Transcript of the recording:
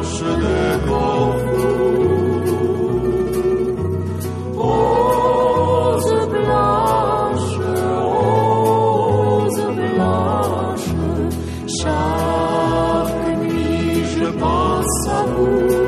blanche de Corfou. Rose blanche, chaque nuit je pense à vous.